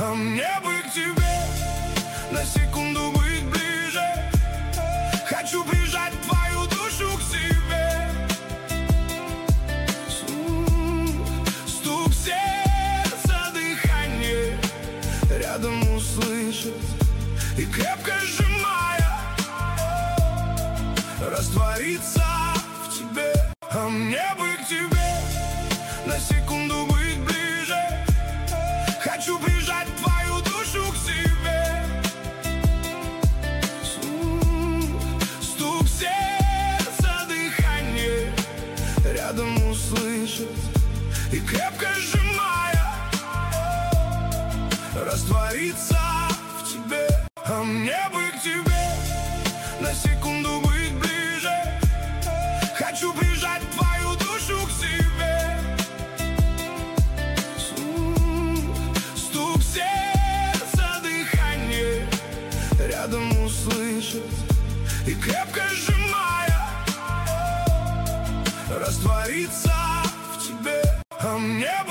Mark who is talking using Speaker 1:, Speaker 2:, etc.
Speaker 1: А мне бы к тебе на секунду быть ближе. Хочу прижать твою душу к себе. Стук сердца, дыхание рядом услышать и крепко сжимая раствориться в тебе. А мне бы к тебе на секунду быть ближе. Хочу прижать твою душу к себе. Стук сердца, дыхание рядом услышать и крепко сжимая раствориться в тебе. А мне бы к тебе на секунду быть ближе. Хочу прижать твою душу к себе. Стук сердца, дыхание рядом услышать и крепко сжимая раствориться в тебе. А мне